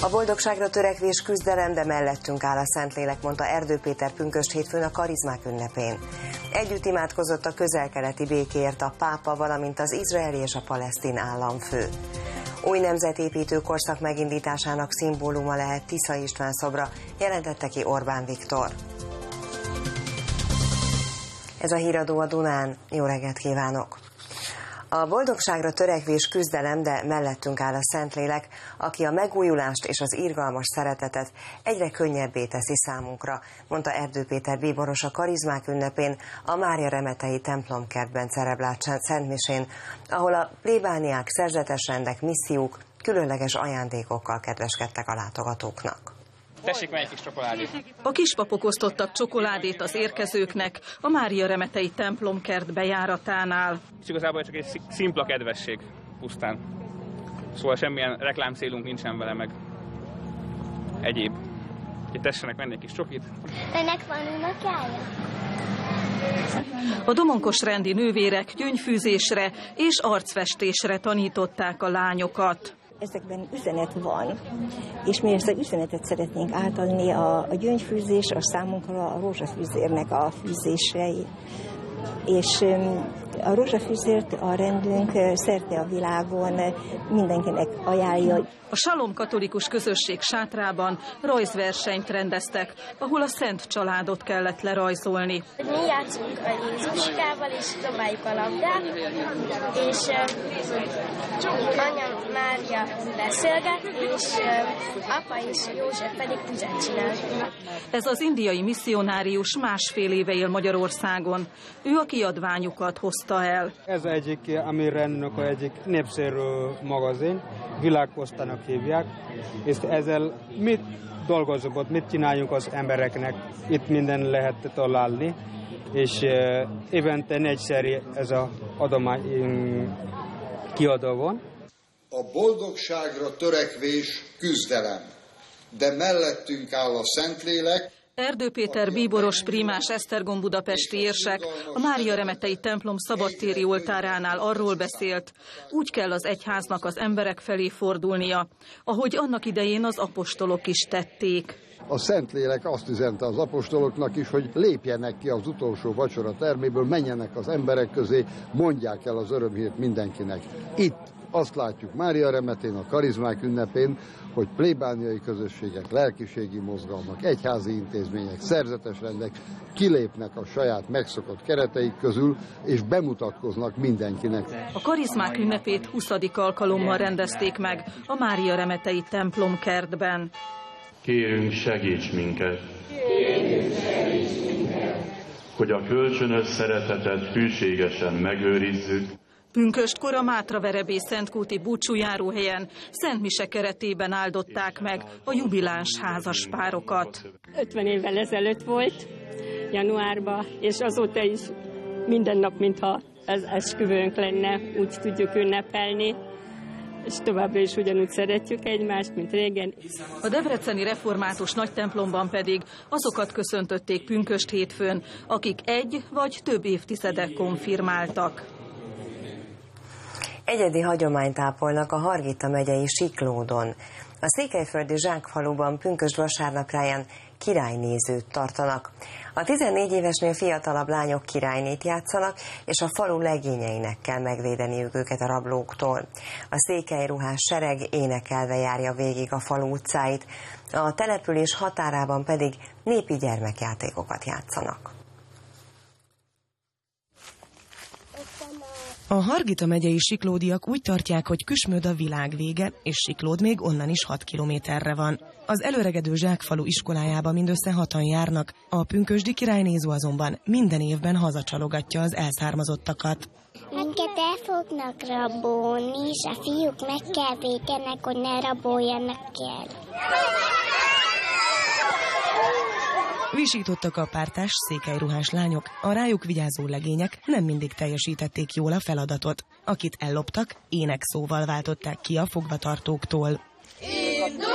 A boldogságra törekvés küzdelem, de mellettünk áll a Szentlélek, mondta Erdő Péter pünkösd hétfőn a Karizmák ünnepén. Együtt imádkozott a közel-keleti békéért a pápa, valamint az izraeli és a palesztin államfő. Új nemzetépítő korszak megindításának szimbóluma lehet Tisza István szobra, jelentette ki Orbán Viktor. Ez a híradó a Dunán. Jó reggelt kívánok! A boldogságra törekvés küzdelem, de mellettünk áll a Szentlélek, aki a megújulást és az irgalmas szeretetet egyre könnyebbé teszi számunkra, mondta Erdő Péter bíboros a Karizmák ünnepén, a Mária Remetei templomkertben celebrált szentmisén, ahol a plébániák, szerzetes rendek, missziók különleges ajándékokkal kedveskedtek a látogatóknak. Tessék meg egy kis csokoládét. A kispapok osztottak csokoládét az érkezőknek a Mária Remetei templomkert bejáratánál. És igazából csak egy szimpla kedvesség pusztán. Szóval semmilyen reklámcélunk nincsen vele, meg egyéb. Úgyhogy tessenek venni egy kis csokit. Ennek van unokája? A domonkos rendi nővérek gyöngyfűzésre és arcfestésre tanították a lányokat. Ezekben üzenet van, és mi ezt az üzenetet szeretnénk átadni a gyöngyfűzés, a számunkra a rózsafűzérnek a fűzései. És a rózsafűzért a rendünk szerte a világon mindenkinek ajánlja. A Salom katolikus közösség sátrában rajzversenyt rendeztek, ahol a Szent Családot kellett lerajzolni. Mi játszunk a Jézuskával, és dobáljuk a labdát, és anya Mária beszélget, és apa és József pedig puzsát csinál. Ez az indiai misszionárius másfél éve él Magyarországon. Ő a kiadványukat hozta el. Ez egyik Amirrennek egyik népszerű magazin, Világposztának hívják, és ezzel mit dolgozunk ott, mit csináljunk az embereknek, itt minden lehet találni, és évente 4-szer ez az adomány kiadó van. A boldogságra törekvés küzdelem, de mellettünk áll a Szentlélek. Erdő Péter bíboros prímás Esztergom budapesti érsek a Mária Remetei templom szabadtéri oltáránál arról beszélt, úgy kell az egyháznak az emberek felé fordulnia, ahogy annak idején az apostolok is tették. A Szentlélek azt üzente az apostoloknak is, hogy lépjenek ki az utolsó vacsora terméből, menjenek az emberek közé, mondják el az örömhírt mindenkinek. Itt azt látjuk Mária Remetén, a Karizmák ünnepén, hogy plébániai közösségek, lelkiségi mozgalmak, egyházi intézmények, szerzetes rendek kilépnek a saját megszokott kereteik közül, és bemutatkoznak mindenkinek. A Karizmák ünnepét 20. alkalommal rendezték meg a Mária Remetei templomkertben. Kérünk, segíts minket! Hogy a kölcsönös szeretetet hűségesen megőrizzük. Pünkösdkor a Mátraverebély Szentkúti búcsújáróhelyen szentmise keretében áldották meg a jubiláns házaspárokat. 50 évvel ezelőtt volt, januárban, és azóta is minden nap, mintha ez esküvőnk lenne, úgy tudjuk ünnepelni, és továbbra is ugyanúgy szeretjük egymást, mint régen. A debreceni református nagytemplomban pedig azokat köszöntötték pünkösd hétfőn, akik egy vagy több évtizede konfirmáltak. Egyedi hagyományt ápolnak a Hargita megyei Siklódon. A székelyföldi Zsákfaluban pünkösd vasárnapjáján királynézőt tartanak. A 14 évesnél fiatalabb lányok királynét játszanak, és a falu legényeinek kell megvédeniük őket a rablóktól. A székelyruhás sereg énekelve járja végig a falu utcáit, a település határában pedig népi gyermekjátékokat játszanak. A Hargita megyei siklódiak úgy tartják, hogy Küsmöd a világ vége, és Siklód még onnan is 6 kilométerre van. Az előregedő Zsákfalu iskolájába mindössze 6-an járnak, a pünkösdi királynéző azonban minden évben hazacsalogatja az elszármazottakat. Minket el fognak rabolni, és a fiúk meg kell végenek, hogy ne raboljanak el. Visítottak a pártás székelyruhás lányok, a rájuk vigyázó legények nem mindig teljesítették jól a feladatot. Akit elloptak, énekszóval váltották ki a fogvatartóktól. Indulóra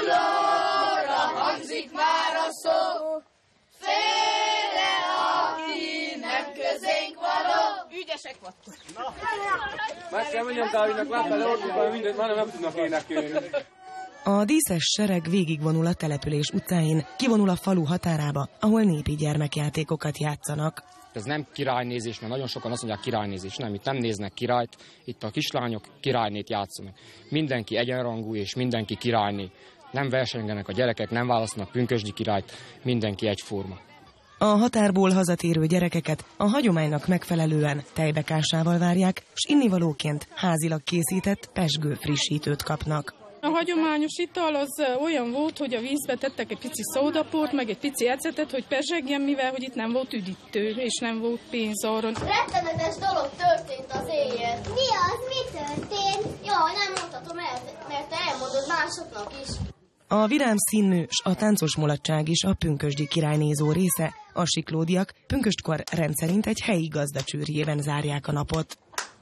hangzik már a szó, félre, aki nem közénk való. Ügyesek vagytok. Meg kell mondjam, Dávidnak, láttál, hogy mindent már nem tudnak énekelni. A díszes sereg végigvonul a település utcáin, kivonul a falu határába, ahol népi gyermekjátékokat játszanak. Ez nem királynézés, mert nagyon sokan azt mondják királynézés. Nem, itt nem néznek királyt, itt a kislányok királynét játszanak. Mindenki egyenrangú és mindenki királyné. Nem versengenek a gyerekek, nem választanak pünkösdi királyt, mindenki egyforma. A határból hazatérő gyerekeket a hagyománynak megfelelően tejbekásával várják, s innivalóként házilag készített pezsgő frissítőt kapnak. A hagyományos ital az olyan volt, hogy a vízbe tettek egy pici szódaport, meg egy pici ecetet, hogy pezsegjen, mivel hogy itt nem volt üdítő, és nem volt pénz arra. Rettenetes dolog történt az éjjel. Mi az? Mi történt? Jaj, nem mondhatom el, mert te elmondod másoknak is. A vidám színmű s a táncos mulatság is a pünkösdi királynézó része. A siklódiak pünköstkor rendszerint egy helyi gazdacsőrjében zárják a napot.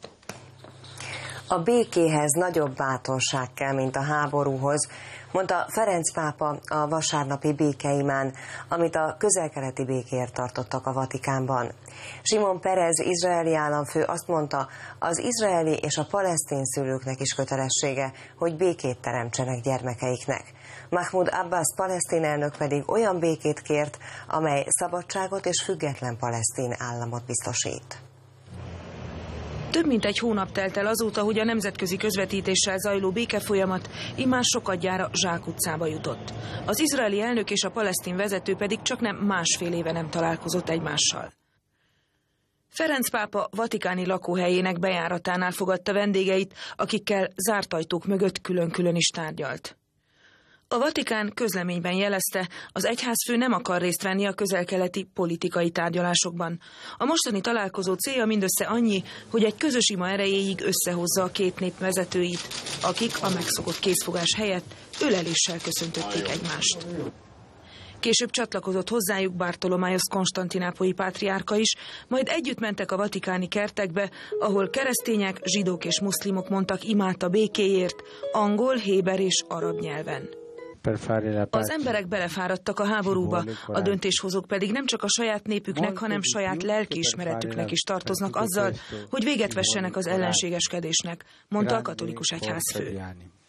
A békéhez nagyobb bátorság kell, mint a háborúhoz, mondta Ferenc pápa a vasárnapi békeimán, amit a közel-keleti békéért tartottak a Vatikánban. Simon Perez izraeli államfő azt mondta, az izraeli és a palesztin szülőknek is kötelessége, hogy békét teremtsenek gyermekeiknek. Mahmoud Abbas palesztin elnök pedig olyan békét kért, amely szabadságot és független palesztin államot biztosít. Több mint egy hónap telt el azóta, hogy a nemzetközi közvetítéssel zajló békefolyamat immár sokadjára zsákutcába jutott. Az izraeli elnök és a palesztin vezető pedig csaknem másfél éve nem találkozott egymással. Ferenc pápa vatikáni lakóhelyének bejáratánál fogadta vendégeit, akikkel zárt ajtók mögött külön-külön is tárgyalt. A Vatikán közleményben jelezte, az egyházfő nem akar részt venni a közel-keleti politikai tárgyalásokban. A mostani találkozó célja mindössze annyi, hogy egy közös ima erejéig összehozza a két nép vezetőit, akik a megszokott készfogás helyett öleléssel köszöntötték egymást. Később csatlakozott hozzájuk Bartolomájosz konstantinápolyi pátriárka is, majd együtt mentek a vatikáni kertekbe, ahol keresztények, zsidók és muszlimok mondtak imát a békéért, angol, héber és arab nyelven. Az emberek belefáradtak a háborúba, a döntéshozók pedig nem csak a saját népüknek, hanem saját lelkiismeretüknek is tartoznak azzal, hogy véget vessenek az ellenségeskedésnek, mondta a katolikus egyházfő.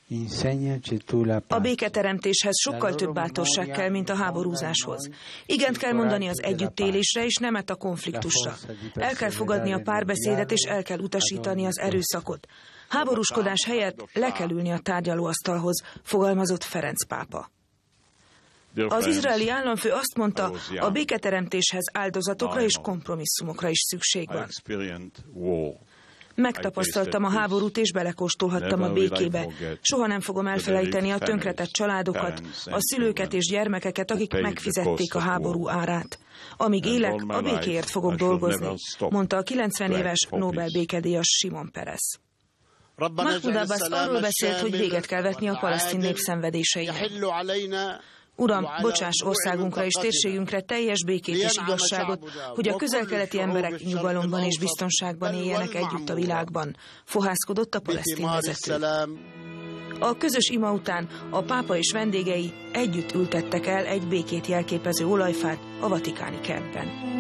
A béketeremtéshez sokkal több bátorság kell, mint a háborúzáshoz. Igent kell mondani az együttélésre és nemet a konfliktusra. El kell fogadni a párbeszédet és el kell utasítani az erőszakot. Háborúskodás helyett le kell ülni a tárgyalóasztalhoz, fogalmazott Ferenc pápa. Az izraeli államfő azt mondta, a béketeremtéshez áldozatokra és kompromisszumokra is szükség van. Megtapasztaltam a háborút és belekóstolhattam a békébe. Soha nem fogom elfelejteni a tönkretett családokat, a szülőket és gyermekeket, akik megfizették a háború árát. Amíg élek, a békéért fogok dolgozni, mondta a 90 éves Nobel békedíjas Simon Peres. Mahmoud Abbas arról beszélt, hogy véget kell vetni a palesztin nép szenvedéseinek. Uram, bocsáss országunkra és térségünkre teljes békét és igazságot, hogy a közel-keleti emberek nyugalomban és biztonságban éljenek együtt a világban, fohászkodott a palesztin vezető. A közös ima után a pápa és vendégei együtt ültettek el egy békét jelképező olajfát a vatikáni kertben.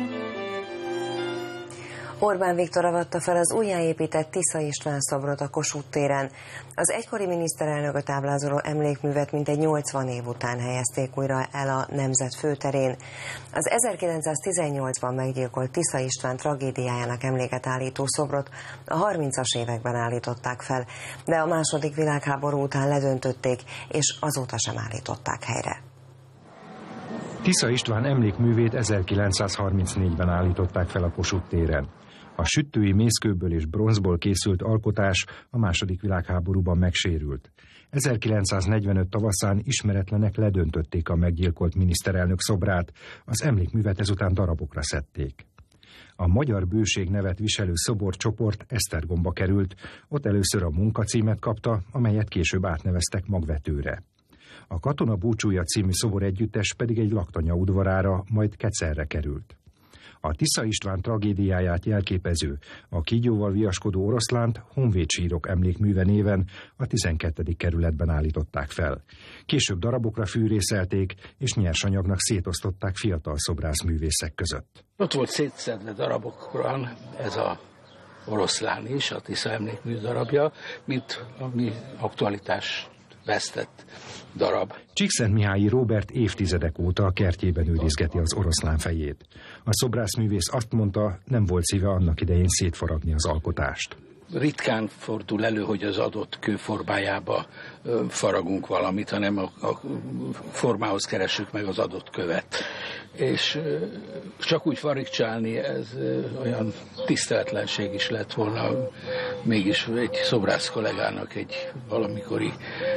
Orbán Viktor avatta fel az újjáépített Tisza István szobrot a Kossuth téren. Az egykori miniszterelnököt ábrázoló emlékművet mintegy 80 év után helyezték újra el a nemzet főterén. Az 1918-ban meggyilkolt Tisza István tragédiájának emléket állító szobrot a 30-as években állították fel, de a második világháború után ledöntötték, és azóta sem állították helyre. Tisza István emlékművét 1934-ben állították fel a Kossuth téren. A süttői mészkőből és bronzból készült alkotás a második világháborúban megsérült. 1945 tavaszán ismeretlenek ledöntötték a meggyilkolt miniszterelnök szobrát, az emlékművet ezután darabokra szedték. A Magyar Bőség nevet viselő szoborcsoport Esztergomba került, ott először a munkacímet kapta, amelyet később átneveztek magvetőre. A Katona búcsúja című szobor együttes pedig egy laktanya udvarára, majd Kecelre került. A Tisza István tragédiáját jelképező, a kígyóval viaskodó oroszlánt honvédsírok emlékműve néven a 12. kerületben állították fel. Később darabokra fűrészelték, és nyersanyagnak szétosztották fiatal szobrászművészek között. Ott volt szétszedve darabokra ez a oroszlán is, a Tisza emlékmű darabja, mint a mi aktualitás vesztett darab. Csíkszentmihályi Róbert évtizedek óta a kertjében őrizgeti az oroszlán fejét. A szobrászművész azt mondta, nem volt szíve annak idején szétfaragni az alkotást. Ritkán fordul elő, hogy az adott kő formájába faragunk valamit, hanem a formához keressük meg az adott követ. És csak úgy farigcsálni, ez olyan tiszteletlenség is lett volna, mégis egy szobrász kollégának egy valamikori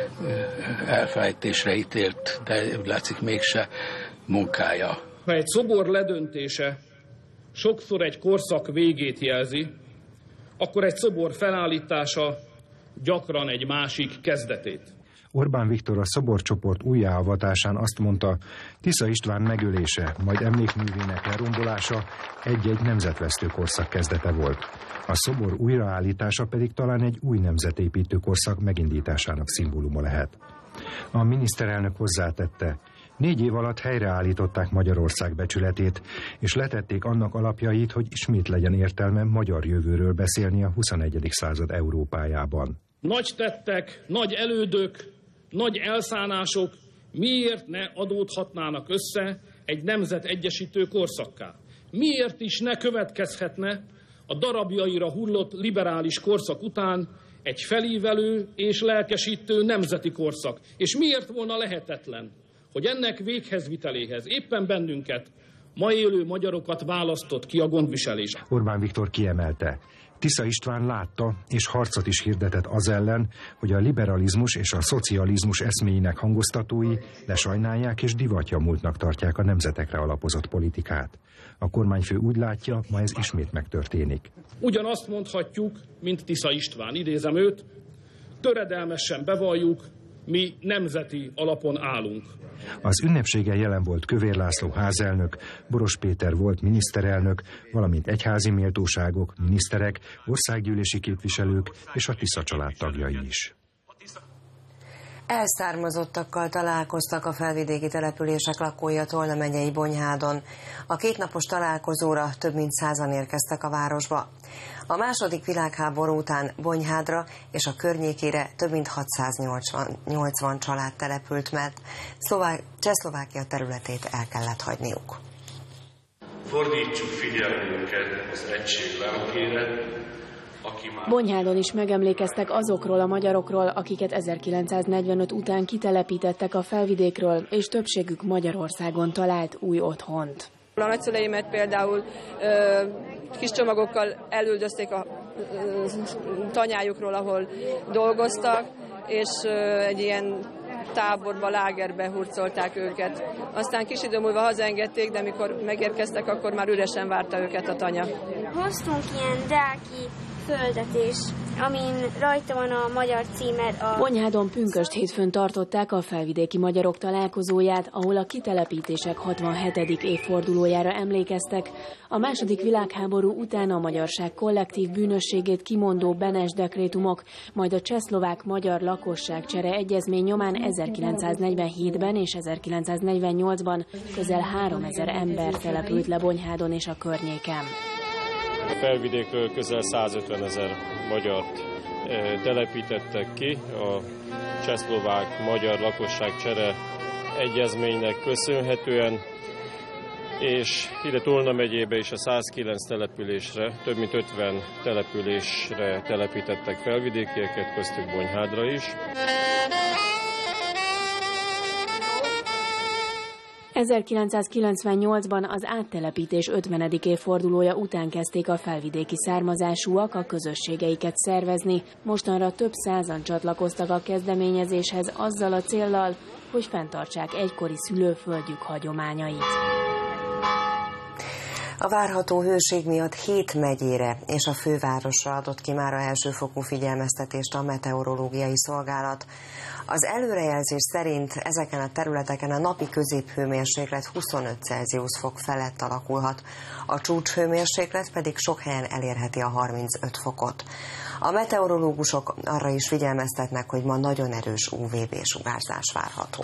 elfelejtésre ítélt, de úgy látszik mégse munkája. Ha egy szobor ledöntése sokszor egy korszak végét jelzi, akkor egy szobor felállítása gyakran egy másik kezdetét. Orbán Viktor a szoborcsoport újjáavatásán azt mondta, Tisza István megölése, majd emlékművének lerombolása egy-egy nemzetvesztő korszak kezdete volt. A szobor újraállítása pedig talán egy új nemzetépítő korszak megindításának szimbóluma lehet. A miniszterelnök hozzátette, 4 év alatt helyreállították Magyarország becsületét, és letették annak alapjait, hogy ismét legyen értelme magyar jövőről beszélni a 21. század Európájában. Nagy tettek, nagy elődök, nagy elszánások miért ne adódhatnának össze egy nemzetegyesítő korszakká? Miért is ne következhetne a darabjaira hullott liberális korszak után egy felívelő és lelkesítő nemzeti korszak? És miért volna lehetetlen, hogy ennek véghezviteléhez éppen bennünket, ma élő magyarokat választott ki a gondviselés? Orbán Viktor kiemelte, Tisza István látta és harcot is hirdetett az ellen, hogy a liberalizmus és a szocializmus eszméinek hangoztatói lesajnálják és divatja múltnak tartják a nemzetekre alapozott politikát. A kormányfő úgy látja, ma ez ismét megtörténik. Ugyanazt mondhatjuk, mint Tisza István, idézem őt, töredelmesen bevalljuk, mi nemzeti alapon állunk. Az ünnepségen jelen volt Kövér László házelnök, Boros Péter volt miniszterelnök, valamint egyházi méltóságok, miniszterek, országgyűlési képviselők és a Tisza család tagjai is. Elszármazottakkal találkoztak a felvidéki települések lakói a Tolna megyei Bonyhádon. A 2 napos találkozóra több mint 100-an érkeztek a városba. A II. Világháború után Bonyhádra és a környékére több mint 680 család települt, mert Csehszlovákia területét el kellett hagyniuk. Fordítsuk figyelmünket az egység lelkére, Bonyhádon is megemlékeztek azokról a magyarokról, akiket 1945 után kitelepítettek a felvidékről, és többségük Magyarországon talált új otthont. A nagyszüleimet például kis csomagokkal elüldözték a tanyájukról, ahol dolgoztak, és egy ilyen táborba, lágerbe hurcolták őket. Aztán kis idő múlva hazaengedték, de amikor megérkeztek, akkor már üresen várta őket a tanya. Hoztunk ilyen dáki földet is, amin rajta van a magyar címer. Bonyhádon pünkösd hétfőn tartották a felvidéki magyarok találkozóját, ahol a kitelepítések 67. évfordulójára emlékeztek. A II. Világháború után a magyarság kollektív bűnösségét kimondó Benes dekrétumok, majd a csehszlovák-magyar lakosságcsere egyezmény nyomán 1947-ben és 1948-ban közel 3000 ember települt le Bonyhádon és a környéken. A felvidékről közel 150 000 magyart telepítettek ki a csehszlovák-magyar lakosságcsere egyezménynek köszönhetően, és ide Tolna megyébe is a 109 településre, több mint 50 településre telepítettek felvidékieket, köztük Bonyhádra is. 1998-ban az áttelepítés 50. évfordulója után kezdték a felvidéki származásúak a közösségeiket szervezni. Mostanra több százan csatlakoztak a kezdeményezéshez azzal a céllal, hogy fenntartsák egykori szülőföldjük hagyományait. A várható hőség miatt 7 megyére és a fővárosra adott ki már a elsőfokú figyelmeztetést a meteorológiai szolgálat. Az előrejelzés szerint ezeken a területeken a napi középhőmérséklet 25 Celsius fok felett alakulhat, a csúcshőmérséklet pedig sok helyen elérheti a 35 fokot. A meteorológusok arra is figyelmeztetnek, hogy ma nagyon erős UVB-sugárzás várható.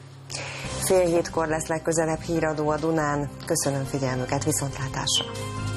6:30 lesz legközelebb híradó a Dunán. Köszönöm figyelmüket, viszontlátásra!